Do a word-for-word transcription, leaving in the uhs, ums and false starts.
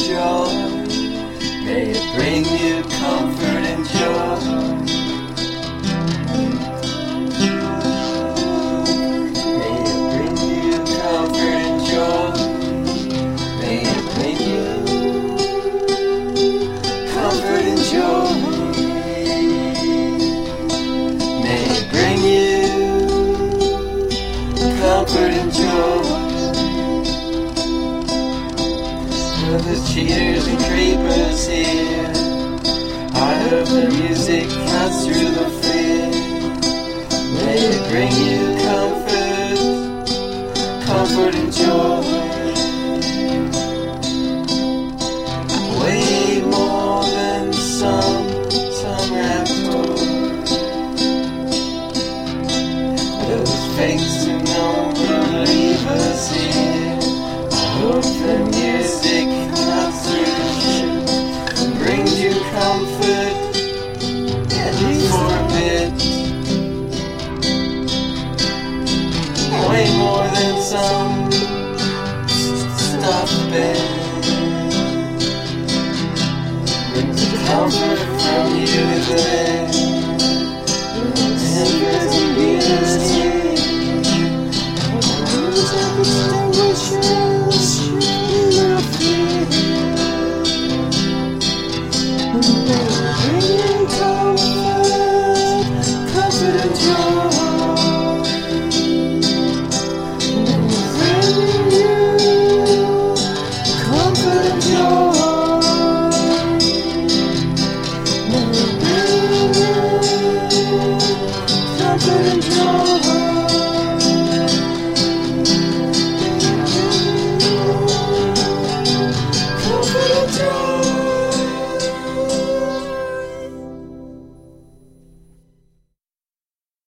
joy. May it bring you comfort and joy. May it bring you comfort and joy. May it bring you comfort and joy. May it bring you comfort and joy. The cheaters and creepers here, I hope the music cuts through the fear. May it bring you comfort, comfort and joy. Way more than some, some rap toys. Those fakes who know will leave us here. I hope the music brings you comfort, at least for a bit. Way more than some stuffed bed. Brings you comfort from you to bed. And there's a unity. Who's ever distinguishes nothing? Bringing comfort, comfort and joy. Bringing you comfort and joy. Bringing you comfort and joy.